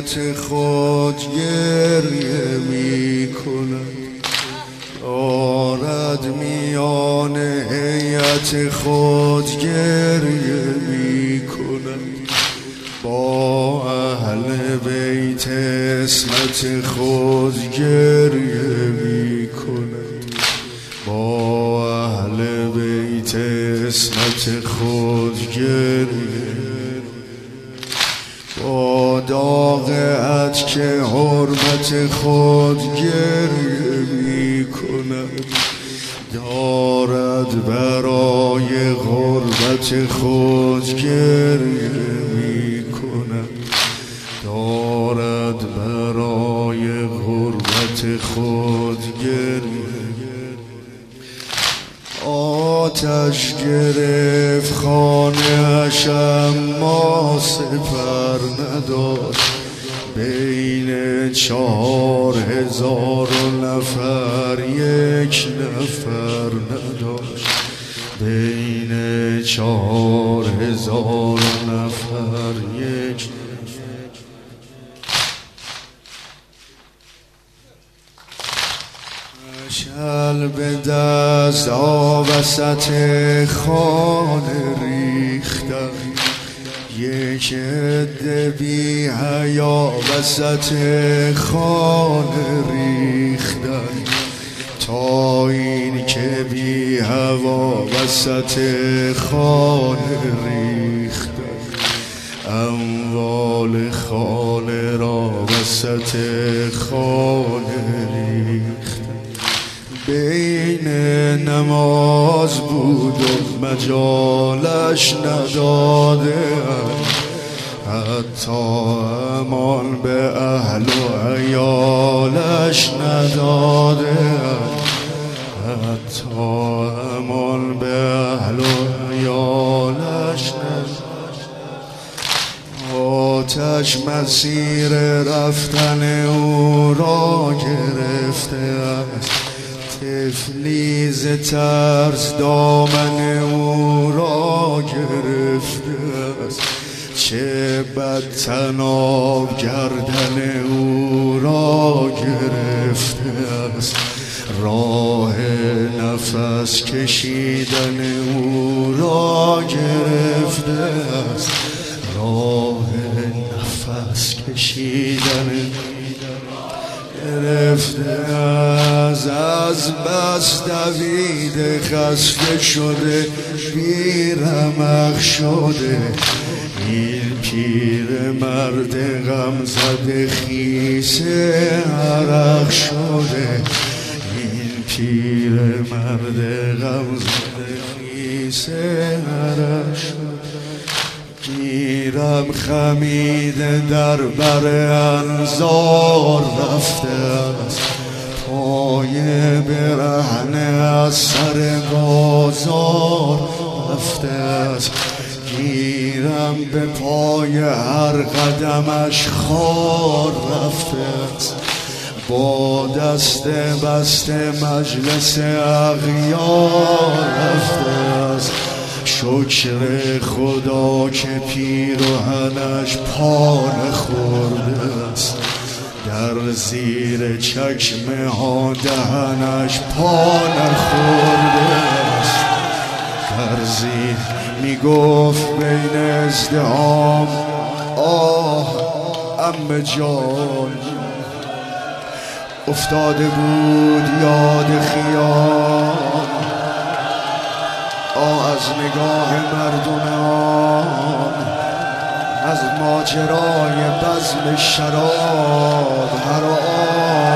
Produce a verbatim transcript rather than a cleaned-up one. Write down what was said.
قسمت خود گریه می کند، دارد میان هیئت خود گریه می کند، با اهل بیت عصمت خود گریه می کند، با اهل بیت عصمت خود گریه، با داغ اتک حرمت خود گریه می کند، دارد برای غربت خود گریه می کند، دارد برای غربت خود گریه. آتش گرفت خانه اش اما سپر نداشت، بین چهار هزار نفر یک نفر نداشت، بین چهار هزار نفر یک شل به دست ها وسط خانه ریختن، یک عده بی حیا وسط خانه ریختن، تا این که بی هوا وسط خانه ریختن، اموال خانه را وسط خانه ریختن. بین نماز بود و مجالش نداده، حتی امان به اهل و عیالش نداده، حتی امان به اهل و عیالش نداده. آتش مسیر رفتن او را گرفته است، تفلیز ترس دامن او را گرفته است، چه بد طناب گردن او را گرفته است، راه نفس کشیدن او را گرفته است، راه نفس کشیدن گرفته از از بس دویده خسته شده بیرمق شده، این پیر مرد غم زده خیسه عرق شده، این پیر مرد غم زده خیسه عرق شده. گیرم خمیده در بر انظار رفته است، پای برهنه از سر بازار رفته است، گیرم به پای هر قدمش خار رفته است، با دست بسته مجلس اغیار رفته است. شکر خدا که پیرهنش پا نخورده است، در زیر چکمه ها دهنش پا نخورده است، در زیر میگفت بین ازدحام آه عمه جان، افتاده بود یاد خیام، آه از نگاه مردمان، از ماجرای بزم شراب هر آن